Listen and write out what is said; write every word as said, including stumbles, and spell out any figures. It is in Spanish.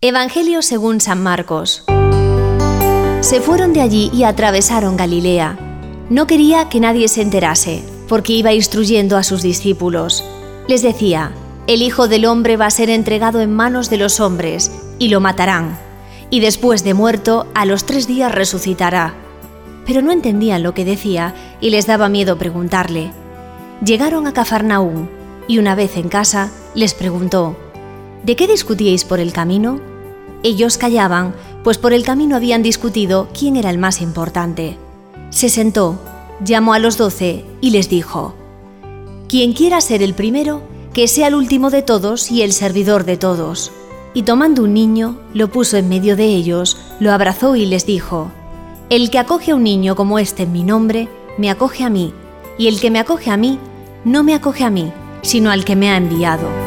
Evangelio según San Marcos. Se fueron de allí y atravesaron Galilea. No quería que nadie se enterase, porque iba instruyendo a sus discípulos. Les decía: el Hijo del Hombre va a ser entregado en manos de los hombres, y lo matarán, y después de muerto, a los tres días resucitará. Pero no entendían lo que decía y les daba miedo preguntarle. Llegaron a Cafarnaúm, y una vez en casa, les preguntó: ¿de qué discutíais por el camino? Ellos callaban, pues por el camino habían discutido quién era el más importante. Se sentó, llamó a los doce y les dijo: quien quiera ser el primero, que sea el último de todos y el servidor de todos. Y tomando un niño, lo puso en medio de ellos, lo abrazó y les dijo: el que acoge a un niño como este en mi nombre, me acoge a mí, y el que me acoge a mí, no me acoge a mí, sino al que me ha enviado.